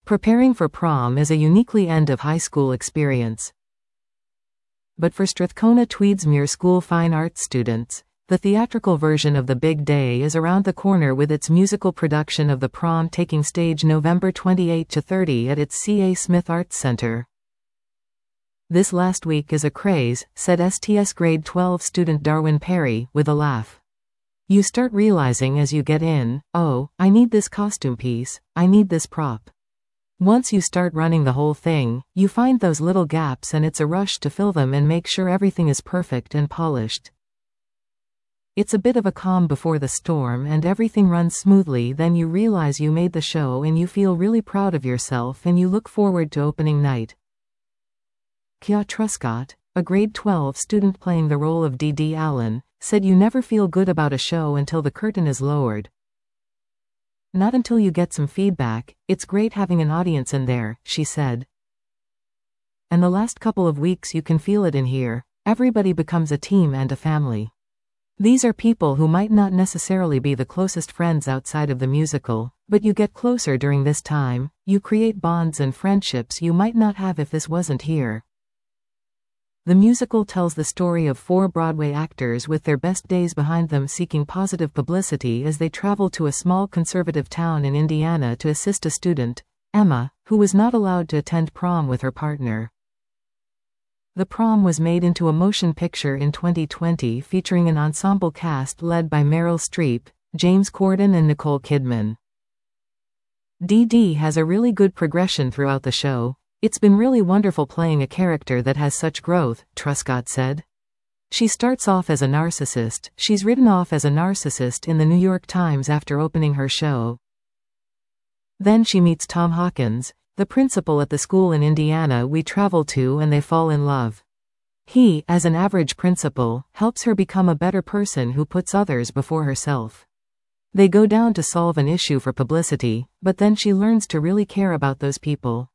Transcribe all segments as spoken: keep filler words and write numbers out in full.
Preparing for prom is a uniquely end-of-high school experience. But for Strathcona Tweedsmuir School fine arts students, the theatrical version of the big day is around the corner, with its musical production of the prom taking stage November twenty-eighth to thirtieth at its C A Smith Arts Centre. "This last week is a craze," said S T S grade twelve student Darwin Perry, with a laugh. "You start realizing as you get in, oh, I need this costume piece, I need this prop. Once you start running the whole thing, you find those little gaps and it's a rush to fill them and make sure everything is perfect and polished. It's a bit of a calm before the storm and everything runs smoothly. Then you realize you made the show and you feel really proud of yourself and you look forward to opening night." Kia Truscott, a grade twelve student playing the role of Dee Dee Allen, said you never feel good about a show until the curtain is lowered. "Not until you get some feedback. It's great having an audience in there," she said. "And the last couple of weeks you can feel it in here. Everybody becomes a team and a family. These are people who might not necessarily be the closest friends outside of the musical, but you get closer during this time. You create bonds and friendships you might not have if this wasn't here." The musical tells the story of four Broadway actors with their best days behind them seeking positive publicity as they travel to a small conservative town in Indiana to assist a student, Emma, who was not allowed to attend prom with her partner. The prom was made into a motion picture in twenty twenty featuring an ensemble cast led by Meryl Streep, James Corden and Nicole Kidman. Dee Dee has a really good progression throughout the show. "It's been really wonderful playing a character that has such growth," Truscott said. "She starts off as a narcissist. She's written off as a narcissist in the New York Times after opening her show. Then she meets Tom Hawkins, the principal at the school in Indiana we travel to, and they fall in love. He, as an average principal, helps her become a better person who puts others before herself. They go down to solve an issue for publicity, but then she learns to really care about those people."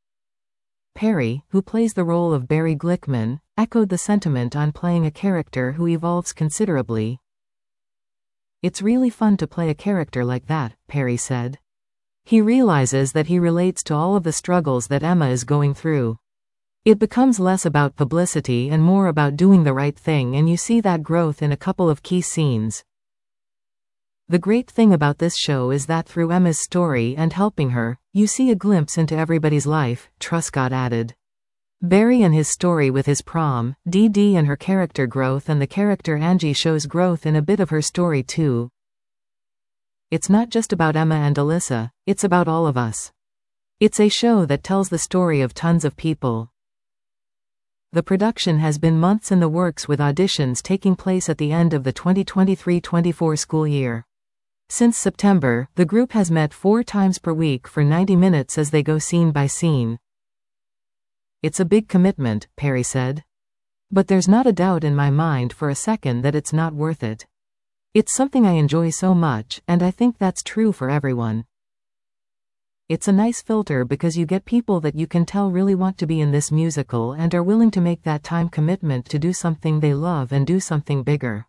Perry, who plays the role of Barry Glickman, echoed the sentiment on playing a character who evolves considerably. "It's really fun to play a character like that," Perry said. He realizes that he relates to all of the struggles that Emma is going through. It becomes less about publicity and more about doing the right thing, and you see that growth in a couple of key scenes. "The great thing about this show is that through Emma's story and helping her, you see a glimpse into everybody's life," Truscott added. Barry and his story with his prom, Dee Dee and her character growth, and the character Angie shows growth in a bit of her story too. "It's not just about Emma and Alyssa, it's about all of us. It's a show that tells the story of tons of people." The production has been months in the works, with auditions taking place at the end of the twenty twenty-three twenty-four school year. Since September, the group has met four times per week for ninety minutes as they go scene by scene. "It's a big commitment," Perry said. "But there's not a doubt in my mind for a second that it's not worth it. It's something I enjoy so much, and I think that's true for everyone. It's a nice filter because you get people that you can tell really want to be in this musical and are willing to make that time commitment to do something they love and do something bigger."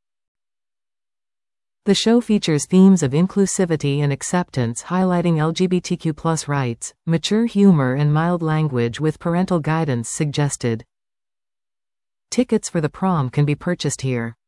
The show features themes of inclusivity and acceptance, highlighting L G B T Q plus rights, mature humor and mild language with parental guidance suggested. Tickets for the prom can be purchased here.